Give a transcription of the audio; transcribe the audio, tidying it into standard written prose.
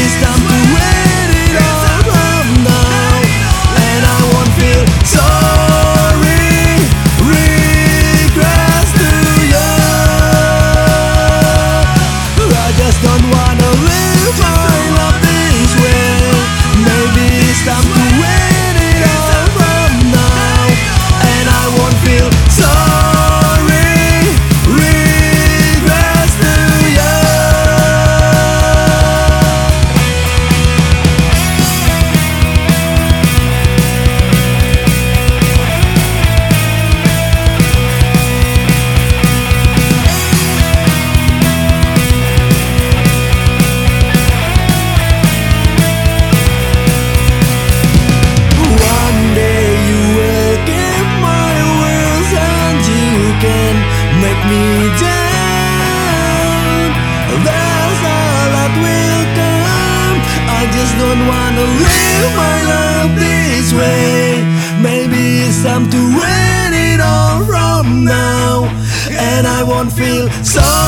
it's time to end it all from now, and I won't feel sorry, regrets to you. I just don't wanna live my life this way. Maybe it's time to end it all from now, and I won't feel sorry, regrets to you. One day you will give my wills and you can make me down. There's a lot will come. I just don't wanna live my life this way. Maybe it's time to end it all from now, and I won't feel sorry.